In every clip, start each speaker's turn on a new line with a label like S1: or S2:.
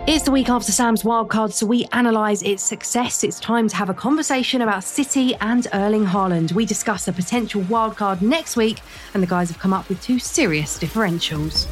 S1: It's the week after Sam's wildcard, so we analyse its success. It's time to have a conversation about City and Erling Haaland. We discuss a potential wildcard next week, and the guys have come up with two serious differentials.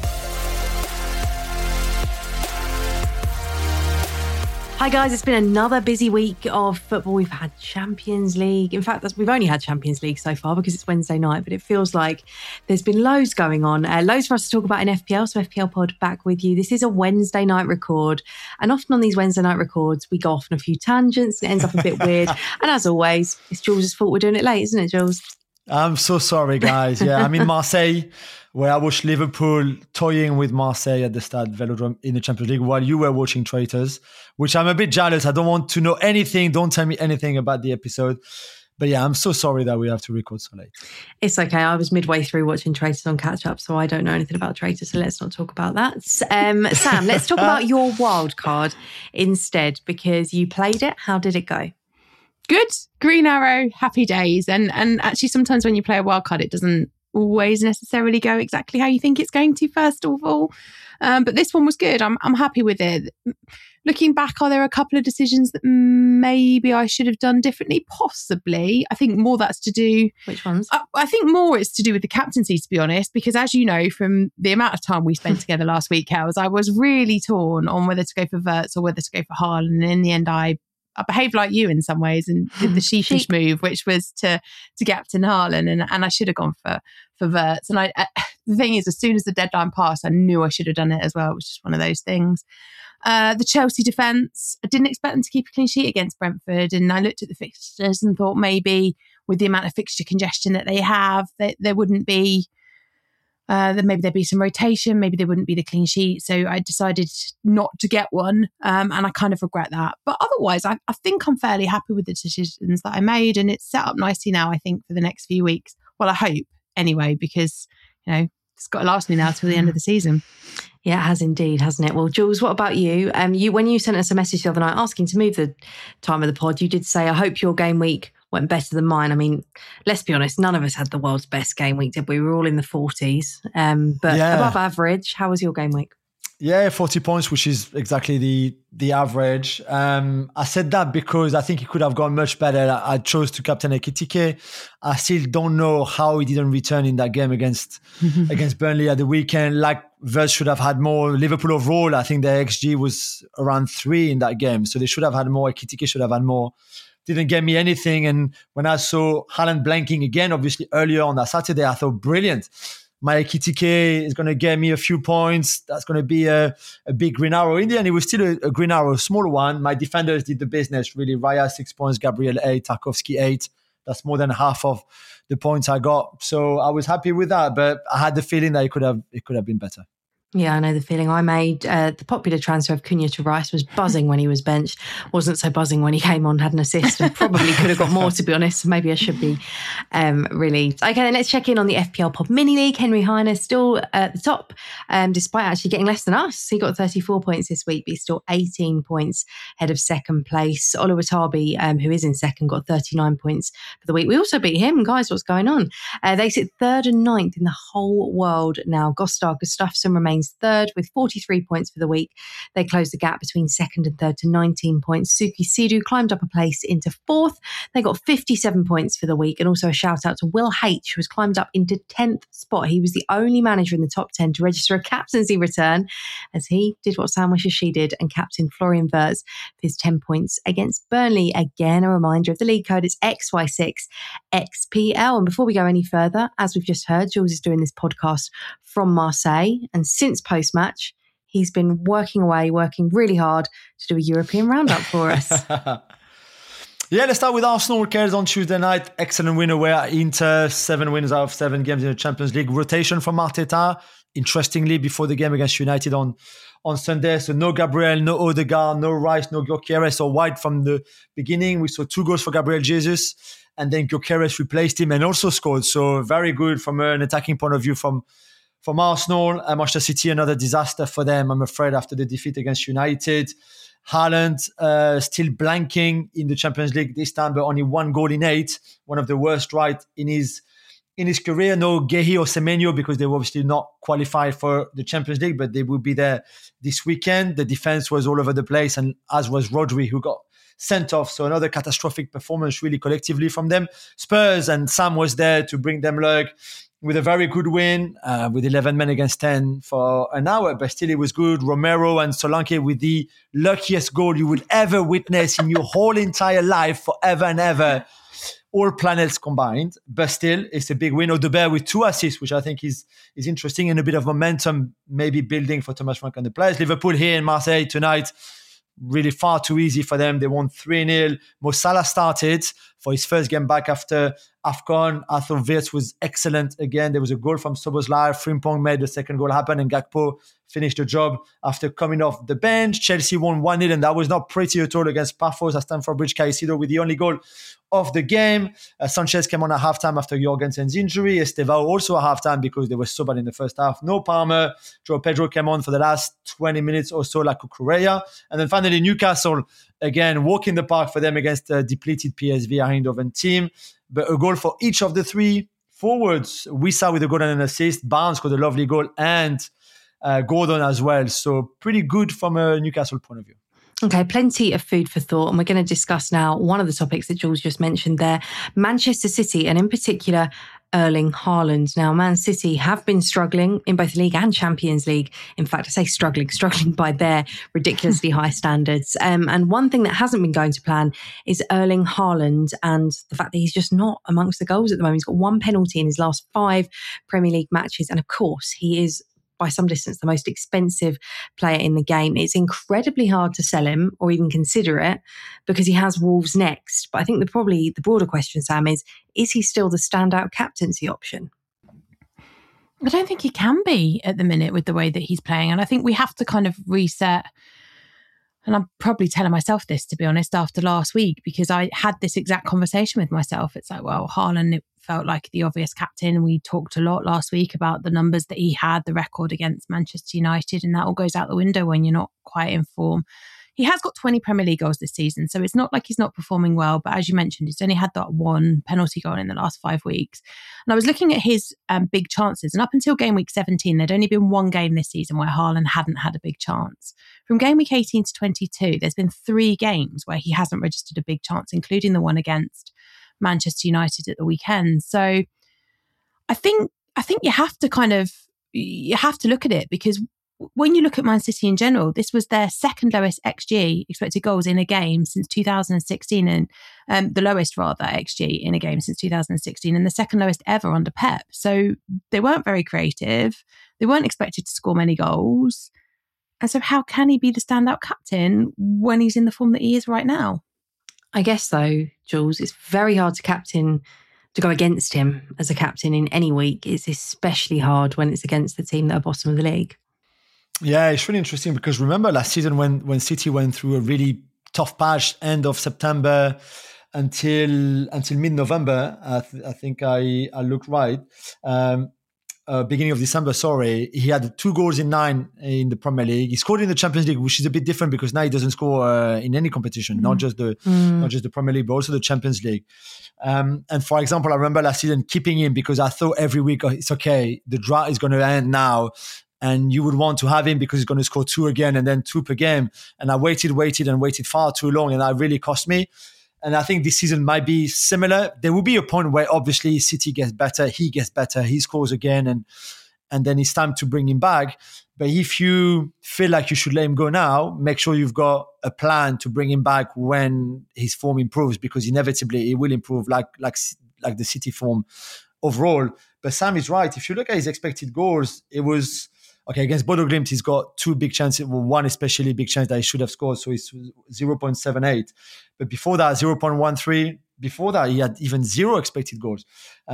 S1: Hi guys, it's been another busy week of football. We've had Champions League. In fact, we've only had Champions League so far because it's Wednesday night, but it feels like there's been loads going on. Loads for us to talk about in FPL, so FPL Pod back with you. This is a Wednesday night record, and often on these Wednesday night records, we go off on a few tangents and it ends up a bit weird. And as always, it's Jules' fault we're doing it late, isn't it, Jules?
S2: I'm so sorry, guys. Yeah, I'm in Marseille, where I watched Liverpool toying with Marseille at the Stade Velodrome in the Champions League while you were watching Traitors, which I'm a bit jealous. I don't want to know anything. Don't tell me anything about the episode. But yeah, I'm so sorry that we have to record so late.
S1: It's okay. I was midway through watching Traitors on catch up, so I don't know anything about Traitors, so let's not talk about that. Sam, let's talk about your wild card instead, because you played it. How did it go?
S3: Good. Green arrow, happy days. And actually sometimes when you play a wild card, it doesn't always necessarily go exactly how you think it's going to, first of all. But this one was good. I'm happy with it. Looking back, are there a couple of decisions that maybe I should have done differently? Possibly. I think more that's to do...
S1: Which ones?
S3: I think more it's to do with the captaincy, to be honest, because as you know, from the amount of time we spent together last week, Kels, I was really torn on whether to go for Wirtz or whether to go for Haaland. And in the end, I behaved like you in some ways and did the sheepish move, which was to captain Haaland, and I should have gone for Wirtz. And the thing is, as soon as the deadline passed, I knew I should have done it as well. It was just one of those things. The Chelsea defence, I didn't expect them to keep a clean sheet against Brentford, and I looked at the fixtures and thought maybe with the amount of fixture congestion that they have, there wouldn't be... maybe there'd be some rotation, maybe there wouldn't be the clean sheet. So I decided not to get one, and I kind of regret that. But otherwise, I think I'm fairly happy with the decisions that I made, and it's set up nicely now, I think, for the next few weeks. Well, I hope, anyway, because, you know, it's got to last me now till the end of the season.
S1: Yeah, it has indeed, hasn't it? Well, Jules, what about you? When you sent us a message the other night asking to move the time of the pod, you did say, I hope your game week went better than mine. I mean, let's be honest, none of us had the world's best game week, did we? We were all in the 40s, but above average. How was your game week?
S2: Yeah, 40 points, which is exactly the average. I said that because I think it could have gone much better. I chose to captain Ekitike. I still don't know how he didn't return in that game against Burnley at the weekend. Like, Wirtz should have had more. Liverpool overall, I think their XG was around 3 in that game. So they should have had more. Ekitike should have had more. Didn't get me anything. And when I saw Haaland blanking again, obviously earlier on that Saturday, I thought, brilliant. My Ekitike is going to get me a few points. That's going to be a big green arrow. In the end, it was still a green arrow, a small one. My defenders did the business, really. Raya, 6 points, Gabriel, 8, Tarkowski, 8. That's more than half of the points I got. So I was happy with that, but I had the feeling that it could have been better.
S1: Yeah, I know the feeling. I made the popular transfer of Cunha to Rice was buzzing when he was benched. Wasn't so buzzing when he came on, had an assist, and probably could have got more, to be honest. Maybe I should be relieved. Okay, then let's check in on the FPL Pod Mini League. Henry Heine still at the top, despite actually getting less than us. He got 34 points this week, but he's still 18 points ahead of second place. Oliver Tarby, who is in second, got 39 points for the week. We also beat him. Guys, what's going on? They sit third and ninth in the whole world now. Gustafsson remains third with 43 points for the week. They closed the gap between second and third to 19 points. Suki Sidu climbed up a place into fourth. They got 57 points for the week, and also a shout out to Will H, who has climbed up into 10th spot. He was the only manager in the top 10 to register a captaincy return, as he did what Sam wishes she did and captained Florian Wirtz for his 10 points against Burnley. Again, a reminder of the league code is XY6XPL. And before we go any further, as we've just heard, Jules is doing this podcast from Marseille, and since post-match, he's been working really hard to do a European roundup for us.
S2: Yeah, let's start with Arsenal. Cares on Tuesday night. Excellent win away at Inter. 7 wins out of 7 games in the Champions League. Rotation from Arteta, interestingly, before the game against United on Sunday. So no Gabriel, no Odegaard, no Rice, no Gyökeres or White from the beginning. We saw 2 goals for Gabriel Jesus, and then Gyökeres replaced him and also scored. So very good from an attacking point of view from Arsenal. Manchester City, another disaster for them, I'm afraid, after the defeat against United. Haaland still blanking in the Champions League this time, but only 1 goal in 8. One of the worst, right, in his in his career. No Guehi or Semenyo because they were obviously not qualified for the Champions League, but they will be there this weekend. The defense was all over the place, and as was Rodri, who got sent off. So another catastrophic performance really collectively from them. Spurs, and Sam was there to bring them luck with a very good win with 11 men against 10 for an hour. But still, it was good. Romero and Solanke with the luckiest goal you will ever witness in your whole entire life, forever and ever. All planets combined, but still, it's a big win. Odobert with 2 assists, which I think is interesting, and a bit of momentum maybe building for Thomas Frank and the players. Liverpool here in Marseille tonight, really far too easy for them. They won 3-0. Mo Salah started for his first game back after AFCON. I thought Wirtz was excellent again. There was a goal from Szoboszlai. Frimpong made the second goal happen, and Gakpo finished the job after coming off the bench. Chelsea won 1-0, and that was not pretty at all against Paphos at Stamford Bridge. Caicedo with the only goal of the game. Sanchez came on at halftime after Jorgensen's injury. Estevao also at halftime because they were so bad in the first half. No Palmer. Joe Pedro came on for the last 20 minutes or so, like Cucurella. And then finally, Newcastle, again, walk in the park for them against a depleted PSV Eindhoven team. But a goal for each of the 3 forwards. Wissa with a goal and an assist. Barnes got a lovely goal, and Gordon as well. So pretty good from a Newcastle point of view.
S1: Okay, plenty of food for thought. And we're going to discuss now one of the topics that Jules just mentioned there, Manchester City, and in particular, Erling Haaland. Now, Man City have been struggling in both League and Champions League. In fact, I say struggling by their ridiculously high standards. And one thing that hasn't been going to plan is Erling Haaland and the fact that he's just not amongst the goals at the moment. He's got 1 penalty in his last 5 Premier League matches. And of course, he is by some distance the most expensive player in the game. It's incredibly hard to sell him or even consider it because he has Wolves next. But I think the broader question, Sam, is he still the standout captaincy option?
S3: I don't think he can be at the minute with the way that he's playing. And I think we have to kind of reset. And I'm probably telling myself this, to be honest, after last week, because I had this exact conversation with myself. It's like, well, Haaland, it felt like the obvious captain. We talked a lot last week about the numbers that he had, the record against Manchester United, and that all goes out the window when you're not quite in form. He has got 20 Premier League goals this season, so it's not like he's not performing well. But as you mentioned, he's only had that 1 penalty goal in the last 5 weeks. And I was looking at his big chances, and up until game week 17, there'd only been 1 game this season where Haaland hadn't had a big chance. From game week 18 to 22, there's been 3 games where he hasn't registered a big chance, including the one against Manchester United at the weekend. So I think you have to look at it, because when you look at Man City in general, this was their second lowest XG, expected goals in a game, since 2016, and the lowest rather XG in a game since 2016, and the second lowest ever under Pep. So they weren't very creative. They weren't expected to score many goals. And so how can he be the standout captain when he's in the form that he is right now?
S1: I guess, though, Jules, it's very hard to go against him as a captain in any week. It's especially hard when it's against the team that are bottom of the league.
S2: Yeah, it's really interesting because remember last season when City went through a really tough patch end of September until mid-November, I think I looked right. Beginning of December, he had 2 goals in 9 in the Premier League. He scored in the Champions League, which is a bit different because now he doesn't score in any competition, not just the Premier League, but also the Champions League. And for example, I remember last season keeping him because I thought every week, it's okay, the drought is going to end now, and you would want to have him because he's going to score 2 again and then 2 per game. And I waited far too long, and that really cost me. And I think this season might be similar. There will be a point where obviously City gets better, he scores again, and then it's time to bring him back. But if you feel like you should let him go now, make sure you've got a plan to bring him back when his form improves, because inevitably it will improve like the City form overall. But Sam is right. If you look at his expected goals, it was... Okay, against Bodo Glimt, he's got 2 big chances, one especially big chance that he should have scored, so it's 0.78. But before that, 0.13. Before that, he had even 0 expected goals.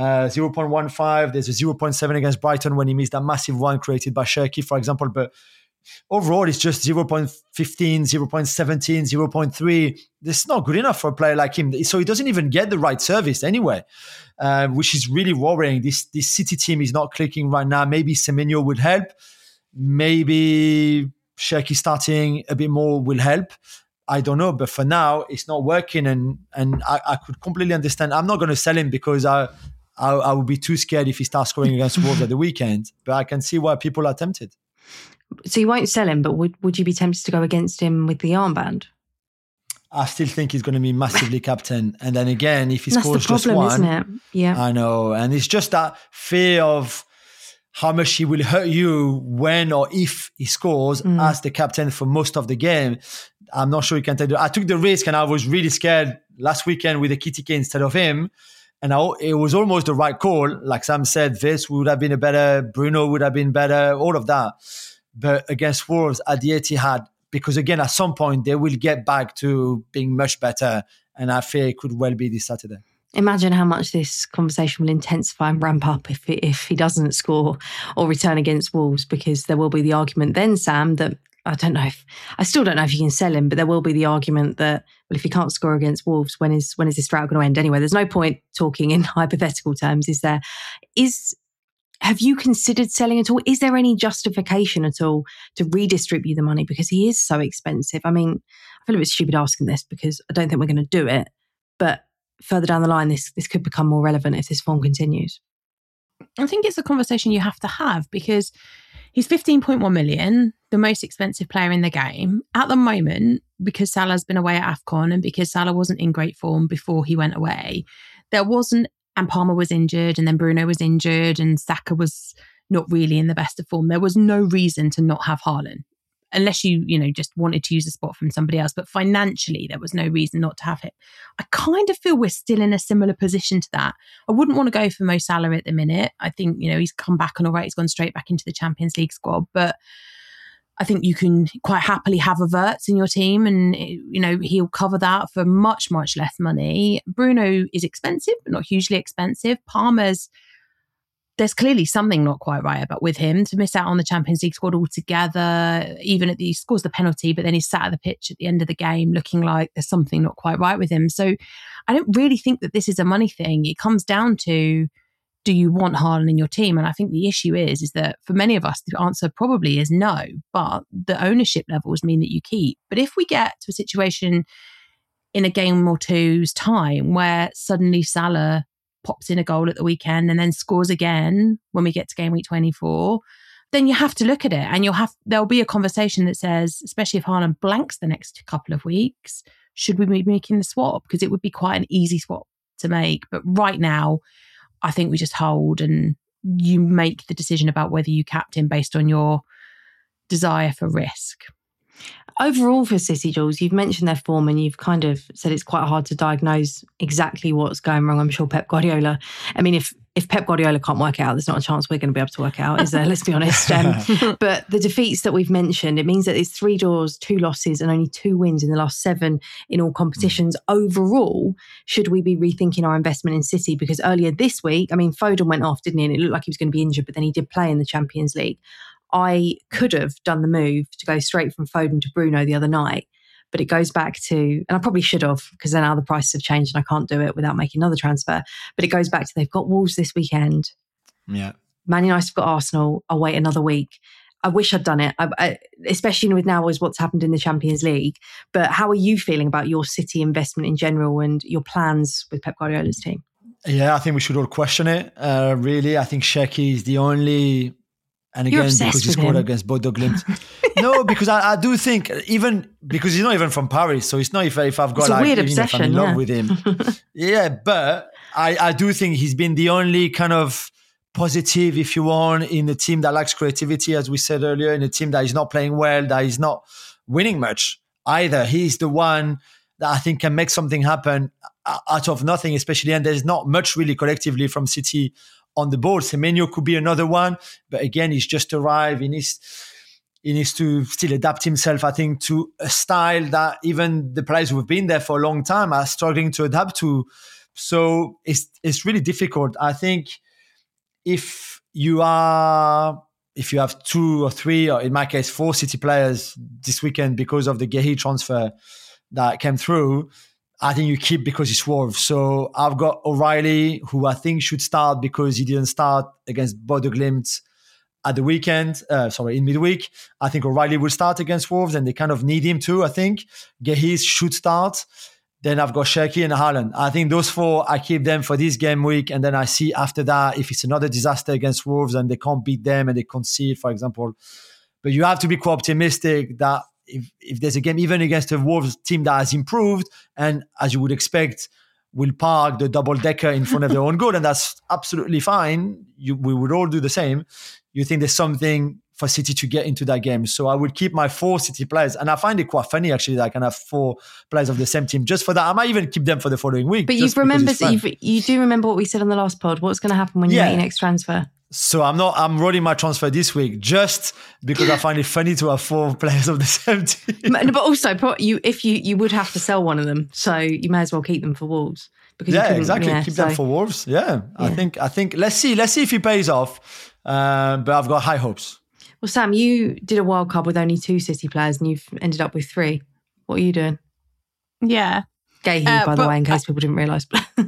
S2: 0.15, there's a 0.7 against Brighton when he missed that massive one created by Cherki, for example. But overall, it's just 0.15, 0.17, 0.3. That's not good enough for a player like him. So he doesn't even get the right service anyway, which is really worrying. This City team is not clicking right now. Maybe Semenyo would help. Maybe Cherki starting a bit more will help. I don't know, but for now it's not working, and I could completely understand. I'm not going to sell him because I I would be too scared if he starts scoring against Wolves at the weekend. But I can see why people are tempted.
S1: So you won't sell him, but would you be tempted to go against him with the armband?
S2: I still think he's going to be massively captain. And then again, if he
S1: That's
S2: scores
S1: the problem,
S2: just one,
S1: isn't it? Yeah.
S2: I know. And it's just that fear of how much he will hurt you when or if he scores as the captain for most of the game. I'm not sure he can take it. I took the risk and I was really scared last weekend with Ekitike instead of him. And it was almost the right call. Like Sam said, Vis would have been Bruno would have been better, all of that. But against Wolves at the Etihad, because again, at some point they will get back to being much better. And I fear it could well be this Saturday. Imagine
S1: how much this conversation will intensify and ramp up if he doesn't score or return against Wolves, because there will be the argument then, Sam, that I still don't know if you can sell him, but there will be the argument that, well, if he can't score against Wolves, when is this drought going to end anyway? There's no point talking in hypothetical terms, is there? Have you considered selling at all? Is there any justification at all to redistribute the money, because he is so expensive? I mean, I feel a bit stupid asking this because I don't think we're going to do it, but further down the line, this could become more relevant if this form continues.
S3: I think it's a conversation you have to have, because he's 15.1 million, the most expensive player in the game. At the moment, because Salah's been away at AFCON and because Salah wasn't in great form before he went away, and Palmer was injured, and then Bruno was injured, and Saka was not really in the best of form. There was no reason to not have Haaland, unless you just wanted to use a spot from somebody else. But financially, there was no reason not to have it. I kind of feel we're still in a similar position to that. I wouldn't want to go for Mo Salah at the minute. I think, he's come back and all right, he's gone straight back into the Champions League squad. But I think you can quite happily have a Wirtz in your team, and he'll cover that for much, much less money. Bruno is expensive, but not hugely expensive. There's clearly something not quite right with him to miss out on the Champions League squad altogether. Even he scores the penalty, but then he's sat at the pitch at the end of the game looking like there's something not quite right with him. So I don't really think that this is a money thing. It comes down to, do you want Haaland in your team? And I think the issue is that for many of us, the answer probably is no, but the ownership levels mean that you keep. But if we get to a situation in a game or two's time where suddenly Salah pops in a goal at the weekend and then scores again when we get to game week 24, then you have to look at it, and there'll be a conversation that says, especially if Haaland blanks the next couple of weeks, should we be making the swap? Because it would be quite an easy swap to make. But right now, I think we just hold and you make the decision about whether you captain based on your desire for risk.
S1: Overall for City, Jules, you've mentioned their form and you've kind of said it's quite hard to diagnose exactly what's going wrong. I'm sure Pep Guardiola, if Pep Guardiola can't work it out, there's not a chance we're going to be able to work it out, is there? Let's be honest. But the defeats that we've mentioned, it means that it's 3 draws, 2 losses and only 2 wins in the last 7 in all competitions. Overall, should we be rethinking our investment in City? Because earlier this week, Foden went off, didn't he? And it looked like he was going to be injured, but then he did play in the Champions League. I could have done the move to go straight from Foden to Bruno the other night, but it goes back to, and I probably should have, because then now the prices have changed and I can't do it without making another transfer. But it goes back to, they've got Wolves this weekend.
S2: Yeah.
S1: Man United have got Arsenal. I'll wait another week. I wish I'd done it, especially with now as what's happened in the Champions League. But how are you feeling about your City investment in general and your plans with Pep Guardiola's team?
S2: Yeah, I think we should all question it. Really, I think Shecky is the only... And again, because he scored against Bodo Glimt. No, because I do think, even because he's not even from Paris, so it's not if I've got
S1: it's a weird obsession,
S2: if I'm in love with him. Yeah, but I do think he's been the only kind of positive, if you want, in a team that lacks creativity, as we said earlier, in a team that is not playing well, that is not winning much either. He's the one that I think can make something happen out of nothing, especially, and there's not much really collectively from City on the board. Semenyo could be another one, but again, he's just arrived. He needs to still adapt himself, I think, to a style that even the players who have been there for a long time are struggling to adapt to. So it's really difficult. I think if you have 2 or 3, or in my case 4 City players this weekend because of the Guehi transfer that came through, I think you keep because it's Wolves. So I've got O'Reilly, who I think should start because he didn't start against Bodo Glimt at the weekend. In midweek. I think O'Reilly will start against Wolves and they kind of need him too, I think. Guehi should start. then I've got Cherki and Haaland. I think those 4, I keep them for this game week. And then I see after that, if it's another disaster against Wolves and they can't beat them and they concede, for example. But you have to be quite optimistic that if there's a game, even against a Wolves team that has improved, and as you would expect, will park the double-decker in front of their own goal, and that's absolutely fine. We would all do the same. You think there's something for City to get into that game. So I would keep my 4 City players. And I find it quite funny, actually, that I can have 4 players of the same team just for that. I might even keep them for the following week.
S1: But you do remember what we said on the last pod. What's going to happen when you make your next transfer?
S2: So I'm rolling my transfer this week just because I find it funny to have 4 players of the same team.
S1: But also, you would have to sell one of them, so you may as well keep them for Wolves. Because
S2: exactly. Keep them for Wolves. Yeah. I think let's see if it pays off. But I've got high hopes.
S1: Well, Sam, you did a wild card with only 2 City players, and you've ended up with 3. What are you doing?
S3: Yeah,
S1: Gahey, by the way, in case people didn't realise.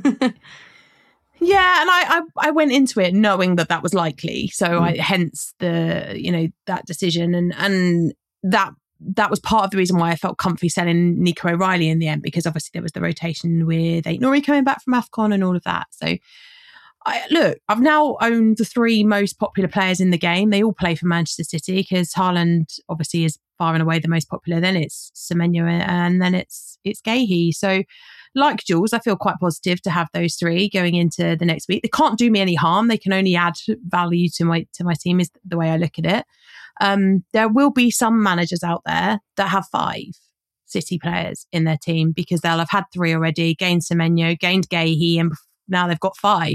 S3: Yeah, and I went into it knowing that was likely, so hence the that decision, and that was part of the reason why I felt comfy selling Nico O'Reilly in the end, because obviously there was the rotation with Aït-Nouri coming back from AFCON and all of that. So I've now owned the 3 most popular players in the game. They all play for Manchester City because Haaland obviously is far and away the most popular. Then it's Semenyo, and then it's Gahey. So, like Jules, I feel quite positive to have those 3 going into the next week. They can't do me any harm. They can only add value to my team, is the way I look at it. There will be some managers out there that have 5 City players in their team because they'll have had 3 already, gained Semenyo, gained Gahey, and now they've got 5.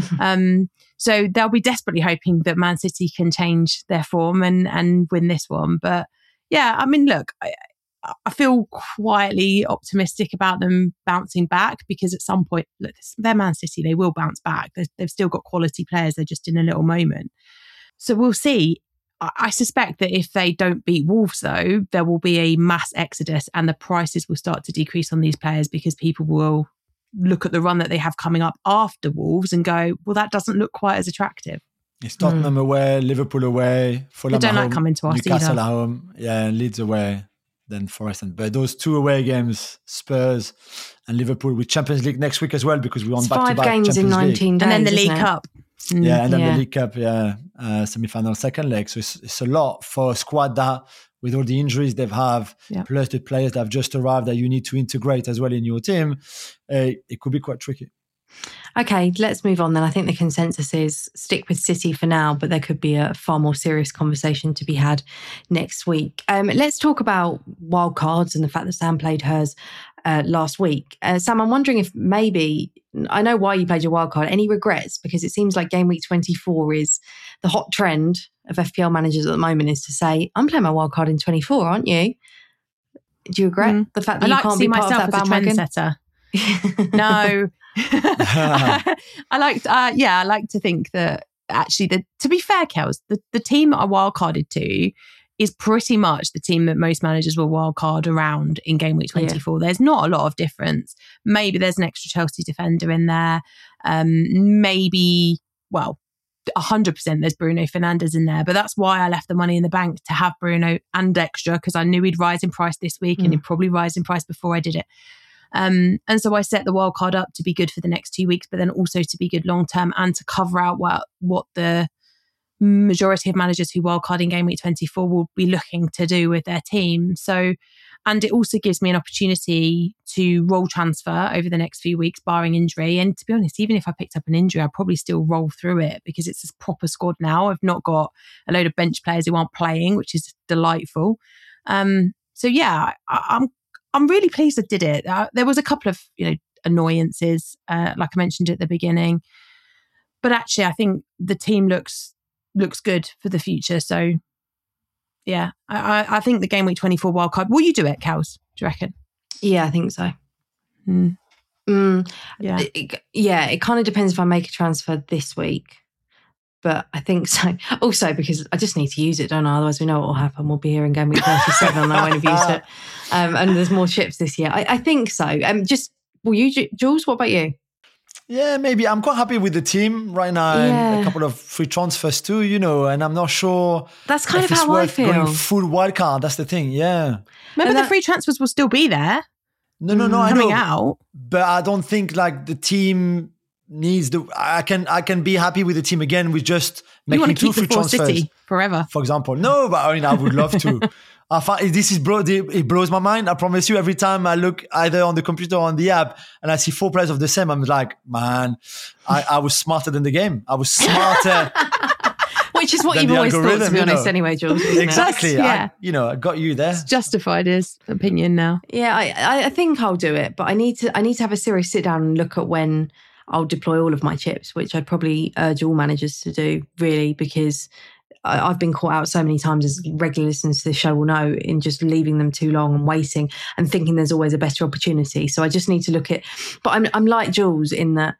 S3: So they'll be desperately hoping that Man City can change their form and win this one. But yeah, I mean, look, I feel quietly optimistic about them bouncing back because at some point, look, they're Man City, they will bounce back. They've still got quality players, they're just in a little moment. So we'll see. I suspect that if they don't beat Wolves, though, there will be a mass exodus and the prices will start to decrease on these players because people will look at the run that they have coming up after Wolves and go, well, that doesn't look quite as attractive.
S2: It's Tottenham away, Liverpool away, Fulham
S3: they don't
S2: at
S3: like
S2: home,
S3: coming to us
S2: Newcastle
S3: either.
S2: at home, and Leeds away, then Forest. But those 2 away games, Spurs and Liverpool, with Champions League next week as well, because we're on back-to-back
S1: 5 games
S2: Champions
S1: in 19
S2: League.
S1: days,
S3: and then the
S1: isn't
S3: League
S1: it?
S3: Cup.
S2: Yeah, and then the League Cup, semi-final, second leg. So it's a lot for a squad that, with all the injuries they've have, plus the players that have just arrived that you need to integrate as well in your team, it could be quite tricky.
S1: Okay, let's move on then. I think the consensus is stick with City for now, but there could be a far more serious conversation to be had next week. Let's talk about wild cards and the fact that Sam played hers last week. Sam, I'm wondering if maybe, I know why you played your wild card, any regrets? Because it seems like game week 24 is the hot trend of FPL managers at the moment is to say, I'm playing my wild card in 24, aren't you? Do you regret the fact that you can't be part of that bandwagon?
S3: No. I like to think that actually, to be fair, Kels, the team that I wildcarded to is pretty much the team that most managers will wildcard around in game week 24. There's not a lot of difference. Maybe there's an extra Chelsea defender in there. Maybe, well, 100% there's Bruno Fernandes in there, but that's why I left the money in the bank to have Bruno and extra, because I knew he'd rise in price this week and he'd probably rise in price before I did it. And so I set the wild card up to be good for the next 2 weeks, but then also to be good long term and to cover out what the majority of managers who wildcard in game week 24 will be looking to do with their team. So, and it also gives me an opportunity to roll transfer over the next few weeks, barring injury. And to be honest, even if I picked up an injury, I'd probably still roll through it because it's a proper squad now. I've not got a load of bench players who aren't playing, which is delightful. So yeah, I'm really pleased I did it. There was a couple of annoyances, like I mentioned at the beginning, but actually I think the team looks good for the future. So yeah, I think the game week 24 wildcard. Will you do it, Kels? Do you reckon?
S1: Yeah, I think so.
S3: Yeah,
S1: it kind of depends if I make a transfer this week. But I think so. Also, because I just need to use it, don't I? Otherwise, we know what will happen. We'll be here in game week 37 and I won't have used it. And there's more chips this year. I think so. Jules, what about you?
S2: Yeah, maybe. I'm quite happy with the team right now. And a couple of free transfers too, and I'm not sure.
S1: That's kind of how I feel.
S2: Going full wildcard, that's the thing, yeah.
S3: Remember the free transfers will still be there.
S2: No, I
S3: coming
S2: know.
S3: out.
S2: But I don't think like the team needs I can be happy with the team again with just
S3: You want
S2: making
S3: to
S2: 2
S3: keep
S2: free
S3: the Force
S2: transfers,
S3: City forever.
S2: for example. No, but I mean, I would love to. I find it blows my mind. I promise you, every time I look either on the computer or on the app and I see 4 players of the same, I'm like, man, I was smarter than the game. I was smarter.
S1: Which is what you've always thought, to be honest, anyway, Jules.
S2: Exactly.
S3: Yeah.
S2: I got you there.
S3: It's justified his opinion now.
S1: Yeah, I think I'll do it, but I need to have a serious sit down and look at when I'll deploy all of my chips, which I'd probably urge all managers to do, really, because I've been caught out so many times, as regular listeners to the show will know, in just leaving them too long and waiting and thinking there's always a better opportunity. So I just need to look at, but I'm like Jules in that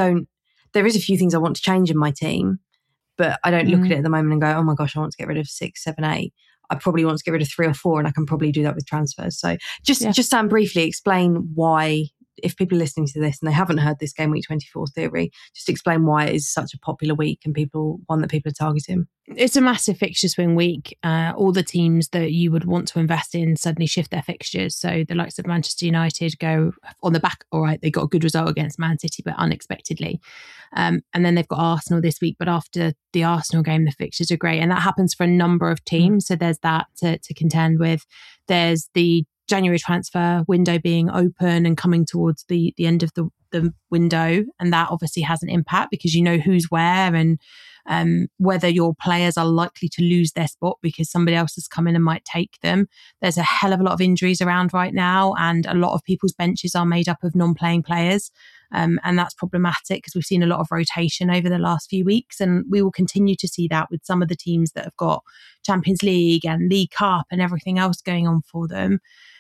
S1: there is a few things I want to change in my team, but I don't look at it at the moment and go, oh my gosh, I want to get rid of 6, 7, 8. I probably want to get rid of 3 or 4, and I can probably do that with transfers. So just Sam, briefly explain why, if people are listening to this and they haven't heard this Game Week 24 theory, just explain why it is such a popular week and one that people are targeting.
S3: It's a massive fixture swing week. All the teams that you would want to invest in suddenly shift their fixtures. So the likes of Manchester United go on the back. All right, they got a good result against Man City, but unexpectedly. And then they've got Arsenal this week. But after the Arsenal game, the fixtures are great. And that happens for a number of teams. So there's that to contend with. There's the January transfer window being open and coming towards the end of the window. And that obviously has an impact because you know who's where and whether your players are likely to lose their spot because somebody else has come in and might take them. There's a hell of a lot of injuries around right now, and a lot of people's benches are made up of non-playing players. And that's problematic because we've seen a lot of rotation over the last few weeks, and we will continue to see that with some of the teams that have got Champions League and League Cup and everything else going on for them.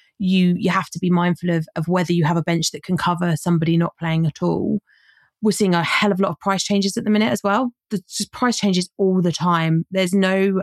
S3: You have to be mindful of whether you have a bench that can cover somebody not playing at all. We're seeing a hell of a lot of price changes at the minute as well. There's just price changes all the time. There's no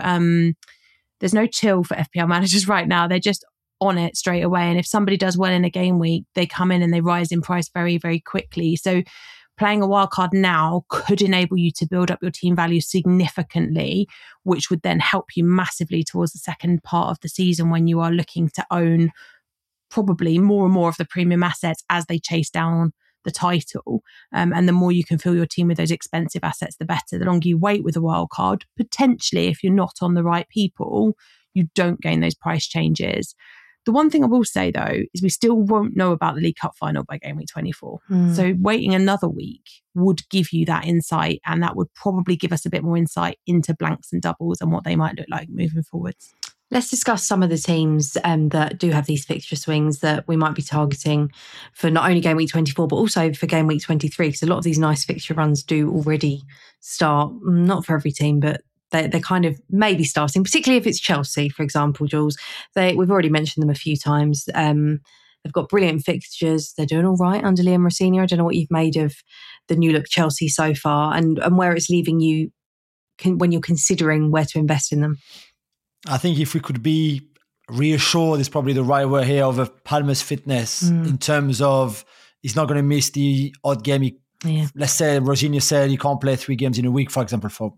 S3: chill for FPL managers right now. They're just on it straight away. And if somebody does well in a game week, they come in and they rise in price very, very quickly. So playing a wildcard now could enable you to build up your team value significantly, which would then help you massively towards the second part of the season when you are looking to own probably more and more of the premium assets as they chase down the title. And the more you can fill your team with those expensive assets, the better. The longer you wait with a wild card, potentially, if you're not on the right people, you don't gain those price changes. The one thing I will say, though, is we still won't know about the League Cup final by Game Week 24. So waiting another week would give you that insight, and that would probably give us a bit more insight into blanks and doubles and what they might look like moving forwards.
S1: Let's discuss some of the teams that do have these fixture swings that we might be targeting for not only Game Week 24, but also for Game Week 23, because a lot of these nice fixture runs do already start, not for every team, but they're kind of maybe starting, particularly if it's Chelsea, for example, Jules. We've already mentioned them a few times. They've got brilliant fixtures. They're doing all right under Liam Rosenior. I don't know what you've made of the new look Chelsea so far and where it's leaving you when you're considering where to invest in them.
S2: I think if we could be reassured is probably the right word here of Palmer's fitness in terms of he's not going to miss the odd game. Let's say Rosenior said he can't play 3 games in a week, for example, for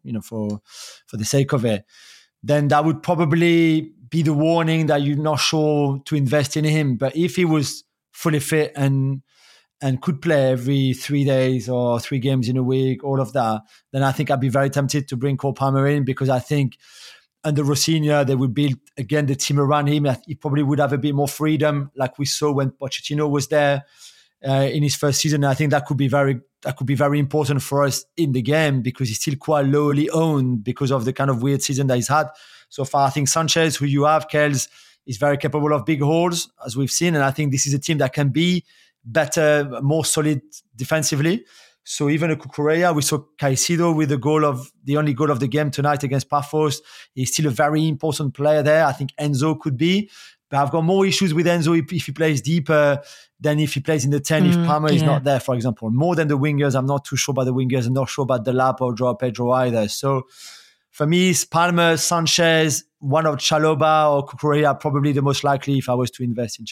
S2: the sake of it. Then that would probably be the warning that you're not sure to invest in him. But if he was fully fit and could play every 3 days or 3 games in a week, all of that, then I think I'd be very tempted to bring Cole Palmer in because I think under Rosenior, they would build, again, the team around him. He probably would have a bit more freedom, like we saw when Pochettino was there in his first season. I think that could be very important for us in the game because he's still quite lowly owned because of the kind of weird season that he's had so far. I think Sanchez, who you have, Kels, is very capable of big holes, as we've seen. And I think this is a team that can be better, more solid defensively. So even a Cucurella, we saw Caicedo with the only goal of the game tonight against Paphos. He's still a very important player there. I think Enzo could be. But I've got more issues with Enzo if he plays deeper than if he plays in the 10 if Palmer is not there, for example. More than the wingers. I'm not too sure about the wingers. I'm not sure about Delap or Joao Pedro either. So for me, it's Palmer, Sanchez, one of Chalobah or Cucurella, probably the most likely if I was to invest in Chelsea.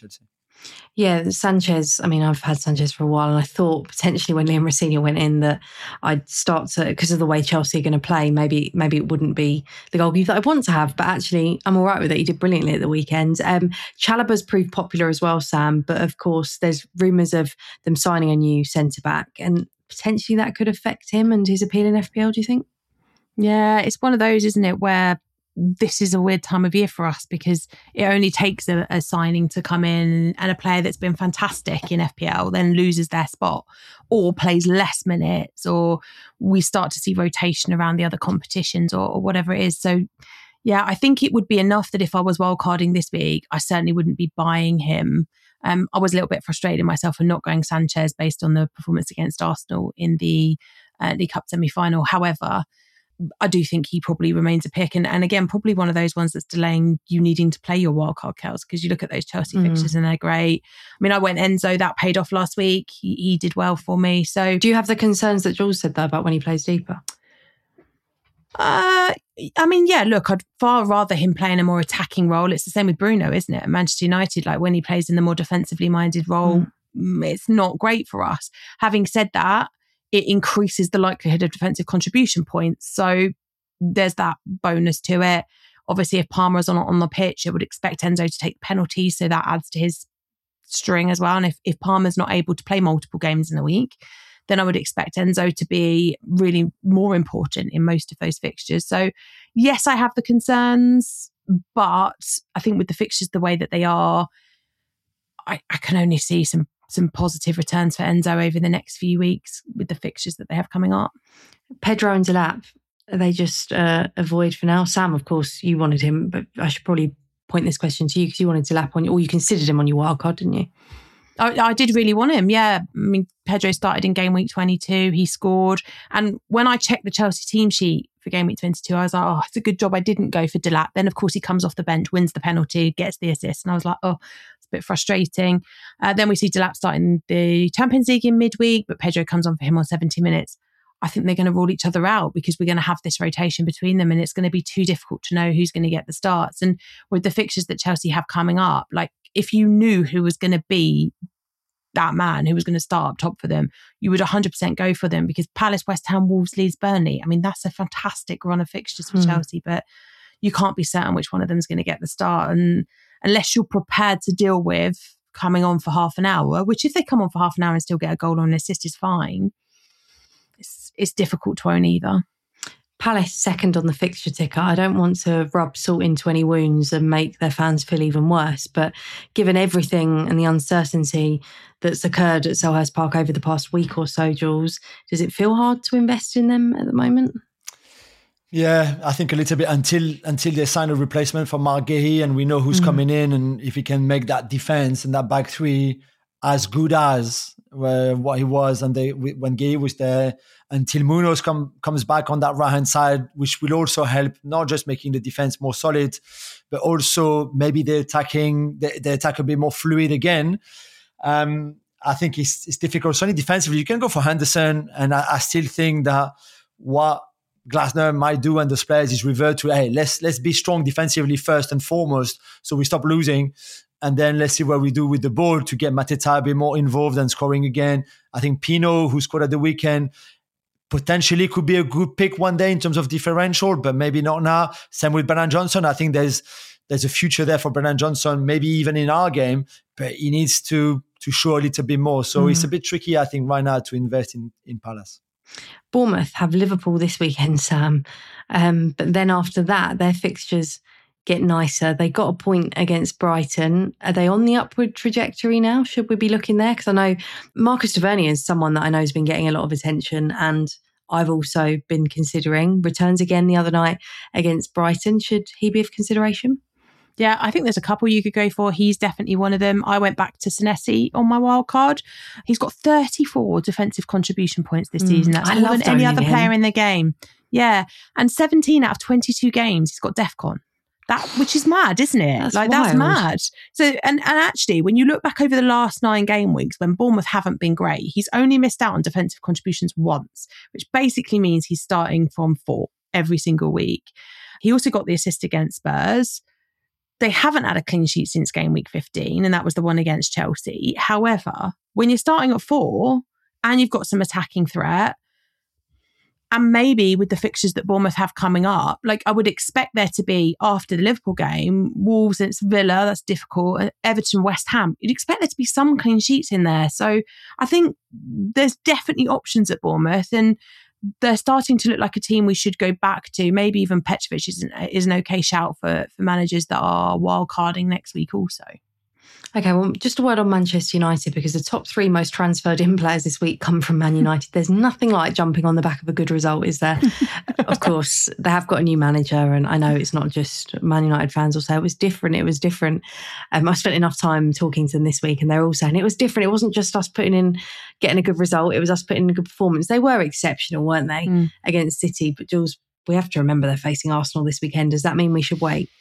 S1: Yeah, Sanchez, I mean, I've had Sanchez for a while, and I thought potentially when Liam Rosenior went in that I'd start to, because of the way Chelsea are going to play, maybe it wouldn't be the goalkeeper that I want to have, but actually I'm all right with it. He did brilliantly at the weekend. Chalobah's proved popular as well, Sam, but of course there's rumours of them signing a new centre-back, and potentially that could affect him and his appeal in FPL, do you think?
S3: Yeah, it's one of those, isn't it, where this is a weird time of year for us because it only takes a signing to come in and a player that's been fantastic in FPL then loses their spot or plays less minutes, or we start to see rotation around the other competitions or whatever it is. So yeah, I think it would be enough that if I was wildcarding this week, I certainly wouldn't be buying him. I was a little bit frustrated myself for not going Sanchez based on the performance against Arsenal in the League Cup semi-final. However, I do think he probably remains a pick. And again, probably one of those ones that's delaying you needing to play your wildcard, Kels, because you look at those Chelsea fixtures and they're great. I mean, I went Enzo, that paid off last week. He did well for me. So,
S1: do you have the concerns that Jules said though about when he plays deeper?
S3: I mean, yeah, look, I'd far rather him play in a more attacking role. It's the same with Bruno, isn't it? At Manchester United, like when he plays in the more defensively minded role, it's not great for us. Having said that, it increases the likelihood of defensive contribution points. So there's that bonus to it. Obviously, if Palmer's on the pitch, I would expect Enzo to take penalties. So that adds to his string as well. And if Palmer's not able to play multiple games in a week, then I would expect Enzo to be really more important in most of those fixtures. So yes, I have the concerns, but I think with the fixtures the way that they are, I can only see some positive returns for Enzo over the next few weeks with the fixtures that they have coming up.
S1: Pedro and Delap, are they just avoid for now? Sam, of course, you wanted him, but I should probably point this question to you because you wanted Delap on, or you considered him on your wildcard, didn't you?
S3: I did really want him, yeah. I mean, Pedro started in game week 22, he scored. And when I checked the Chelsea team sheet for game week 22, I was like, oh, it's a good job I didn't go for Delap. Then, of course, he comes off the bench, wins the penalty, gets the assist. And I was like, oh, it's a bit frustrating. Then we see Delap starting the Champions League in midweek, but Pedro comes on for him on 70 minutes. I think they're going to rule each other out because we're going to have this rotation between them and it's going to be too difficult to know who's going to get the starts. And with the fixtures that Chelsea have coming up, like if you knew who was going to be that man who was going to start up top for them, you would 100% go for them because Palace, West Ham, Wolves, Leeds, Burnley, I mean, that's a fantastic run of fixtures for Chelsea, but you can't be certain which one of them is going to get the start. And unless you're prepared to deal with coming on for half an hour, which if they come on for half an hour and still get a goal or an assist is fine, it's difficult to own either.
S1: Palace second on the fixture ticker. I don't want to rub salt into any wounds and make their fans feel even worse, but given everything and the uncertainty that's occurred at Selhurst Park over the past week or so, Jules, does it feel hard to invest in them at the moment?
S2: Yeah, I think a little bit until they sign a replacement for Marc Guéhi and we know who's coming in and if he can make that defense and that back three as good as what he was and when Guéhi was there, until Munoz comes back on that right-hand side, which will also help not just making the defense more solid, but also maybe the attack a bit more fluid again. I think it's difficult. Certainly defensively, you can go for Henderson, and I still think that what Glasner might do and the players is revert to, hey, let's be strong defensively first and foremost, so we stop losing. And then let's see what we do with the ball to get Mateta a bit more involved and scoring again. I think Pino, who scored at the weekend, potentially could be a good pick one day in terms of differential, but maybe not now. Same with Brennan Johnson. I think there's a future there for Brennan Johnson, maybe even in our game, but he needs to show a little bit more. So it's a bit tricky, I think, right now to invest in Palace.
S1: Bournemouth have Liverpool this weekend, Sam. But then after that, their fixtures get nicer. They got a point against Brighton. Are they on the upward trajectory now? Should we be looking there? Because I know Marcus Tavernier is someone that I know has been getting a lot of attention, and I've also been considering. Returns again the other night against Brighton. Should he be of consideration?
S3: Yeah, I think there's a couple you could go for. He's definitely one of them. I went back to Senesi on my wild card. He's got 34 defensive contribution points this season. That's more than any other player in the game. Yeah, and 17 out of 22 games, he's got DEFCON. Which is mad, isn't it? That's mad. So, and actually, when you look back over the last 9 game weeks, when Bournemouth haven't been great, he's only missed out on defensive contributions once, which basically means he's starting from 4 every single week. He also got the assist against Spurs. They haven't had a clean sheet since game week 15, and that was the one against Chelsea. However, when you're starting at 4 and you've got some attacking threat, and maybe with the fixtures that Bournemouth have coming up, like I would expect there to be, after the Liverpool game, Wolves against Villa, that's difficult, and Everton, West Ham, you'd expect there to be some clean sheets in there. So I think there's definitely options at Bournemouth, and they're starting to look like a team we should go back to. Maybe even Petrovic is an okay shout for managers that are wildcarding next week also.
S1: Okay, well, just a word on Manchester United, because the top 3 most transferred in players this week come from Man United. There's nothing like jumping on the back of a good result, is there? Of course, they have got a new manager, and I know it's not just Man United fans will say it was different. It was different. I spent enough time talking to them this week, and they're all saying it was different. It wasn't just us getting a good result. It was us putting in a good performance. They were exceptional, weren't they, against City? But Jules, we have to remember they're facing Arsenal this weekend. Does that mean we should wait?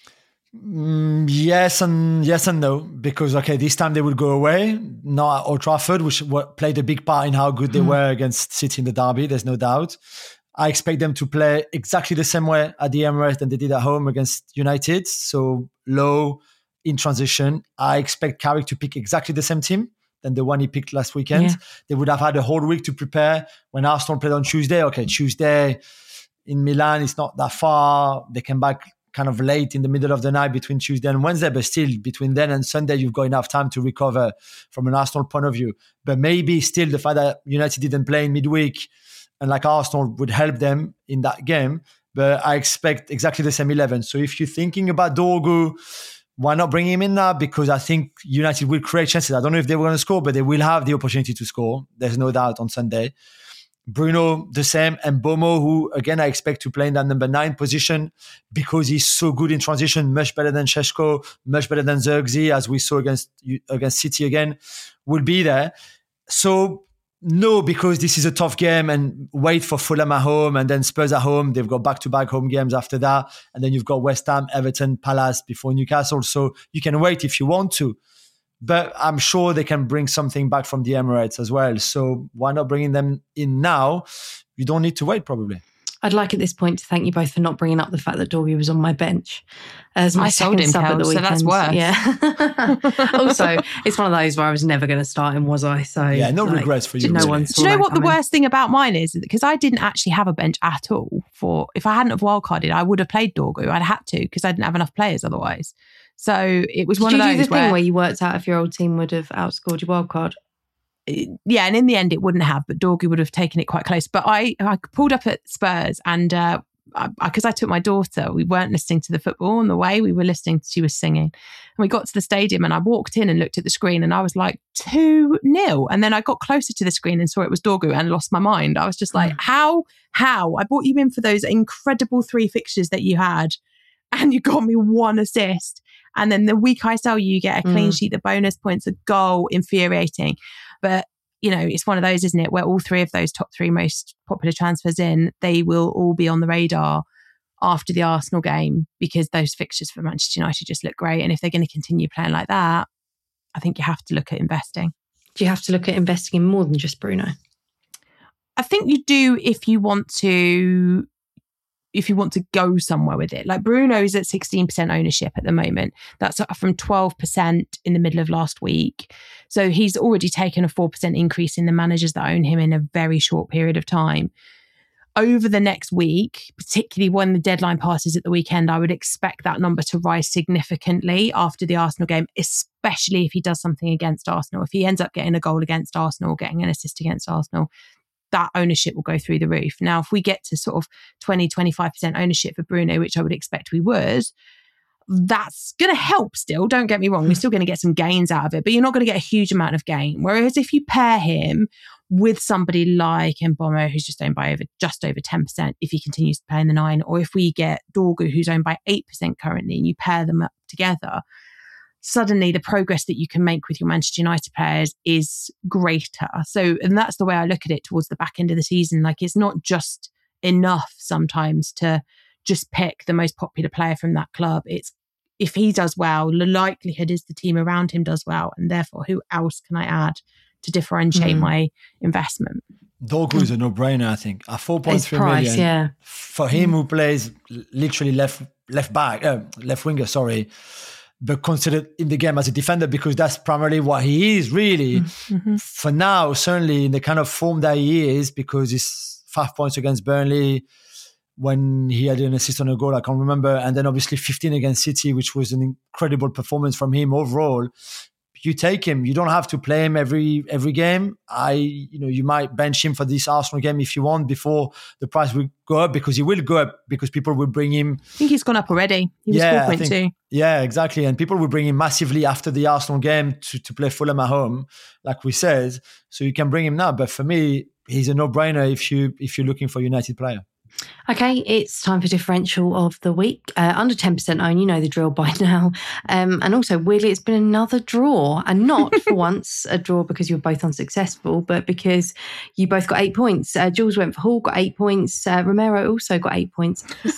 S2: Yes and no, because this time they will go away, not at Old Trafford, which played a big part in how good they were against City in the derby. There's no doubt. I expect them to play exactly the same way at the Emirates than they did at home against United. So low in transition. I expect Carrick to pick exactly the same team than the one he picked last weekend. Yeah. They would have had a whole week to prepare. When Arsenal played on Tuesday, Tuesday in Milan, it's not that far. They came back kind of late in the middle of the night between Tuesday and Wednesday, but still between then and Sunday, you've got enough time to recover from an Arsenal point of view. But maybe still the fact that United didn't play in midweek and like Arsenal would help them in that game. But I expect exactly the same 11. So if you're thinking about Dorgu, why not bring him in now? Because I think United will create chances. I don't know if they were going to score, but they will have the opportunity to score. There's no doubt on Sunday. Bruno, the same, and Bomo, who, again, I expect to play in that number 9 position because he's so good in transition, much better than Šeško, much better than Zirkzee, as we saw against City again, will be there. So, no, because this is a tough game, and wait for Fulham at home and then Spurs at home. They've got back-to-back home games after that. And then you've got West Ham, Everton, Palace before Newcastle. So you can wait if you want to. But I'm sure they can bring something back from the Emirates as well. So why not bringing them in now? You don't need to wait, probably.
S1: I'd like at this point to thank you both for not bringing up the fact that Dorgu was on my bench as my second sub at the weekend.
S3: So that's worse.
S1: Yeah. Also, it's one of those where I was never going to start him, was I? So
S2: yeah, no regrets for you.
S3: Do you know what the worst thing about mine is? Because I didn't actually have a bench at all. If I hadn't have wildcarded, I would have played Dorgu. I'd had to because I didn't have enough players otherwise. So it was one of those.
S1: Did you do the thing where you worked out if your old team would have outscored your wildcard?
S3: Yeah, and in the end it wouldn't have, but Dorgu would have taken it quite close. But I pulled up at Spurs, and because I took my daughter, we weren't listening to the football on the way, we were listening, she was singing. And we got to the stadium and I walked in and looked at the screen and I was like 2-0. And then I got closer to the screen and saw it was Dorgu and lost my mind. I was just like, how? I brought you in for those incredible 3 fixtures that you had and you got me 1 assist. And then the week I sell you get a clean sheet, the bonus points, a goal, infuriating. But, it's one of those, isn't it, where all 3 of those top 3 most popular transfers in, they will all be on the radar after the Arsenal game because those fixtures for Manchester United just look great. And if they're going to continue playing like that, I think you have to look at investing.
S1: Do you have to look at investing in more than just Bruno?
S3: I think you do if you want to go somewhere with it. Like Bruno is at 16% ownership at the moment. That's up from 12% in the middle of last week. So he's already taken a 4% increase in the managers that own him in a very short period of time. Over the next week, particularly when the deadline passes at the weekend, I would expect that number to rise significantly after the Arsenal game, especially if he does something against Arsenal. If he ends up getting a goal against Arsenal, getting an assist against Arsenal, that ownership will go through the roof. Now, if we get to sort of 20-25% ownership for Bruno, which I would expect we would, that's going to help still. Don't get me wrong. We're still going to get some gains out of it, but you're not going to get a huge amount of gain. Whereas if you pair him with somebody like Mbeumo, who's just owned by just over 10%, if he continues to play in the 9, or if we get Dorgu, who's owned by 8% currently, and you pair them up together, suddenly the progress that you can make with your Manchester United players is greater. So, and that's the way I look at it towards the back end of the season. Like, it's not just enough sometimes to just pick the most popular player from that club. It's, if he does well, the likelihood is the team around him does well. And therefore, who else can I add to differentiate my investment?
S2: Dorgu is a no-brainer, I think. At 4.3 million,
S1: yeah.
S2: For him who plays literally left winger, but considered in the game as a defender because that's primarily what he is really. For now, certainly in the kind of form that he is, because he's 5 points against Burnley when he had an assist on a goal, I can't remember. And then obviously 15 against City, which was an incredible performance from him overall. You take him. You don't have to play him every game. You might bench him for this Arsenal game if you want before the price will go up, because he will go up because people will bring him.
S3: I think he's gone up already. He was 4.2.
S2: Yeah, exactly. And people will bring him massively after the Arsenal game to play Fulham at home, like we said. So you can bring him now. But for me, he's a no-brainer if you're looking for a United player.
S1: Okay, it's time for differential of the week. Under 10% own, you know the drill by now. And also, weirdly, it's been another draw. And not for once a draw because you were both unsuccessful, but because you both got 8 points. Jules went for Hall, got 8 points. Romero also got 8 points for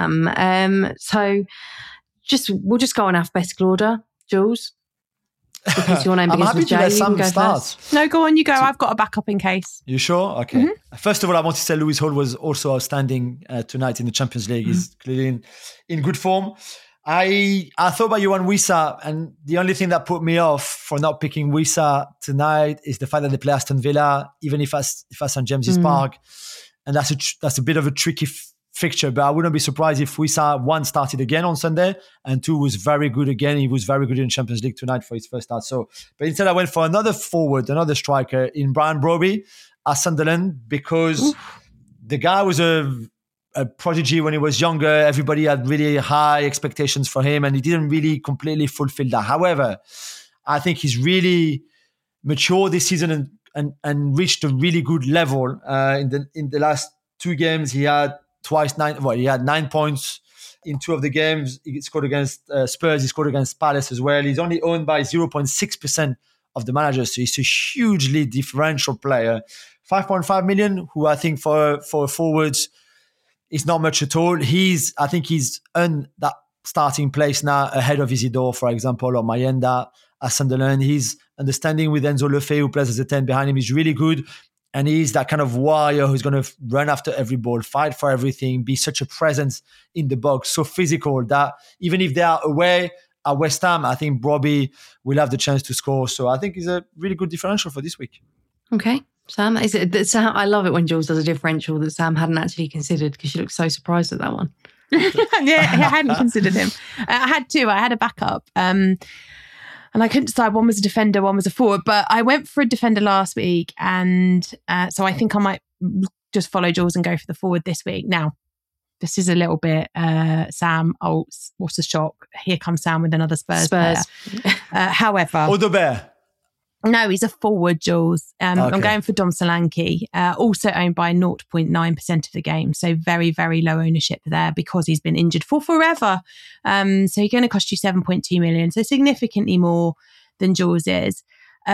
S1: Sam. So we'll just go in alphabetical order. Jules? Because your name
S2: I'm happy to let Sam start.
S3: No, go on, you go. I've got a backup in case.
S2: You sure? Okay. First of all, I want to say Lewis Hall was also outstanding tonight in the Champions League. He's clearly in good form. I thought about Yohan Wissa, and the only thing that put me off for not picking Wissa tonight is the fact that they play Aston Villa, even if at St James's Park, and that's a bit of a tricky fixture. But I wouldn't be surprised if Wissa, 1, started again on Sunday, and 2, was very good again. He was very good in Champions League tonight for his first start. But instead I went for another forward, another striker in Brian Brobbey at Sunderland, because the guy was a prodigy when he was younger. Everybody had really high expectations for him, and he didn't really completely fulfill that. However, I think he's really matured this season and reached a really good level. In the last 2 games, he had he had 9 points in 2 of the games. He scored against Spurs. He scored against Palace as well. He's only owned by 0.6% of the managers. So he's a hugely differential player. 5.5 million, who I think for forwards is not much at all. I think he's earned that starting place now ahead of Isidore, for example, or Mayenda at Sunderland. His understanding with Enzo Lefebvre, who plays as a 10 behind him, is really good. And he's that kind of warrior who's going to run after every ball, fight for everything, be such a presence in the box, so physical that even if they are away at West Ham, I think Brobbey will have the chance to score. So I think he's a really good differential for this week.
S1: Okay. Sam, Sam, I love it when Jules does a differential that Sam hadn't actually considered, because she looked so surprised at that one.
S3: Yeah, I hadn't considered him. I had 2. I had a backup. And I couldn't decide, one was a defender, one was a forward. But I went for a defender last week. And so I think I might just follow Jules and go for the forward this week. Now, this is a little bit, Sam, what a shock. Here comes Sam with another Spurs player. However...
S2: Odobert.
S3: No, he's a forward, Jules.
S2: Okay.
S3: I'm going for Dom Solanke, also owned by 0.9% of the game. So very, very low ownership there because he's been injured for forever. So he's going to cost you 7.2 million. So significantly more than Jules is.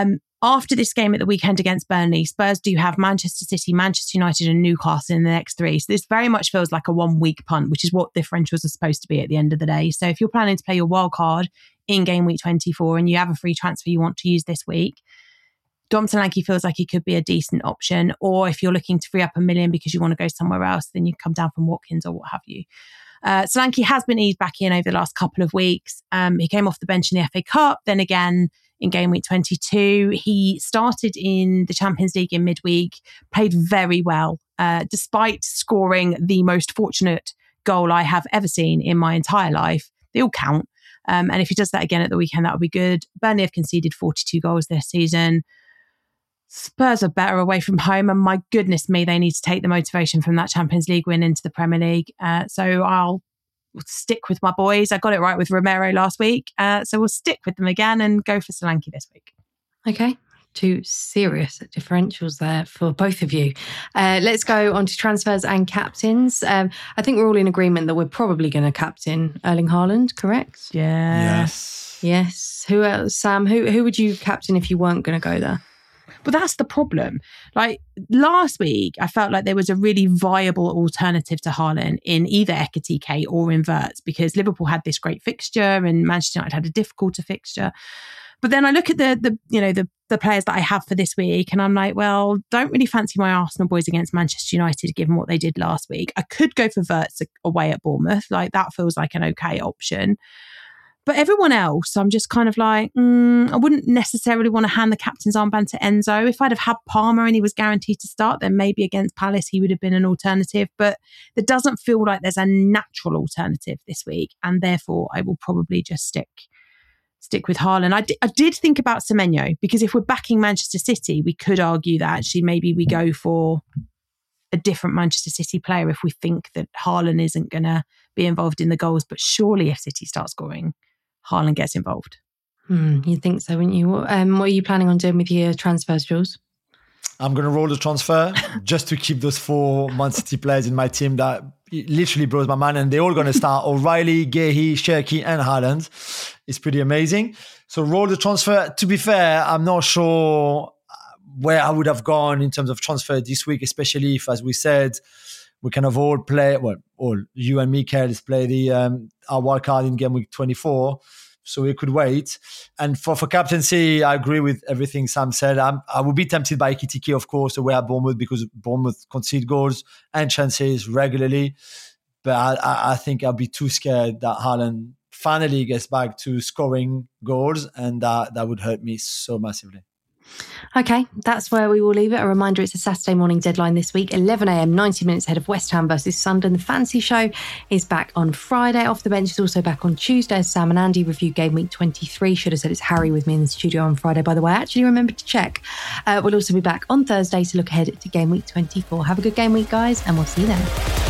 S3: After this game at the weekend against Burnley, Spurs do have Manchester City, Manchester United and Newcastle in the next 3. So this very much feels like a 1-week punt, which is what differentials are supposed to be at the end of the day. So if you're planning to play your wild card in game week 24 and you have a free transfer you want to use this week, Dom Solanke feels like he could be a decent option. Or if you're looking to free up $1 million because you want to go somewhere else, then you come down from Watkins or what have you. Solanke has been eased back in over the last couple of weeks. He came off the bench in the FA Cup, then again in game week 22. He started in the Champions League in midweek, played very well, despite scoring the most fortunate goal I have ever seen in my entire life. They all count. And if he does that again at the weekend, that would be good. Burnley have conceded 42 goals this season. Spurs are better away from home, and my goodness me, they need to take the motivation from that Champions League win into the Premier League. So I'll stick with my boys. I got it right with Romero last week. So we'll stick with them again and go for Solanke this week.
S1: Okay. 2 serious differentials there for both of you. Let's go on to transfers and captains. I think we're all in agreement that we're probably going to captain Erling Haaland, correct?
S3: Yeah.
S1: Yes. Who else? Sam, who would you captain if you weren't going to go there?
S3: But that's the problem. Like last week, I felt like there was a really viable alternative to Haaland in either Ekitike or in Wirtz, because Liverpool had this great fixture and Manchester United had a difficult fixture. But then I look at the players that I have for this week, and I'm like, well, don't really fancy my Arsenal boys against Manchester United, given what they did last week. I could go for Wirtz away at Bournemouth. Like that feels like an okay option. But everyone else, I'm just kind of like, I wouldn't necessarily want to hand the captain's armband to Enzo. If I'd have had Palmer and he was guaranteed to start, then maybe against Palace he would have been an alternative. But there doesn't feel like there's a natural alternative this week. And therefore, I will probably just stick with Haaland. I did think about Semenyo, because if we're backing Manchester City, we could argue that actually maybe we go for a different Manchester City player if we think that Haaland isn't going to be involved in the goals. But surely if City start scoring, Haaland gets involved.
S1: You'd think so, wouldn't you? What are you planning on doing with your transfers, Jules?
S2: I'm going to roll the transfer just to keep those 4 Man City players in my team that literally blows my mind. And they're all going to start. O'Reilly, Guéhi, Cherki and Haaland. It's pretty amazing. So roll the transfer. To be fair, I'm not sure where I would have gone in terms of transfer this week, especially if, as we said, we kind of all play, you and Mikel play our wild card in game week 24. So we could wait. And for captaincy, I agree with everything Sam said. I would be tempted by Ekitike, of course, away at Bournemouth, because Bournemouth concede goals and chances regularly. But I think I'll be too scared that Haaland finally gets back to scoring goals, and that would hurt me so massively.
S1: Okay, that's where we will leave it. A reminder, it's a Saturday morning deadline this week, 11 a.m, 90 minutes ahead of West Ham versus Sunderland. The Fancy Show is back on Friday. Off the Bench is also back on Tuesday as Sam and Andy review game week 23. Should have said it's Harry with me in the studio on Friday, by the way. I actually remembered to check. We'll also be back on Thursday to look ahead to game week 24. Have a good game week, guys, and we'll see you then.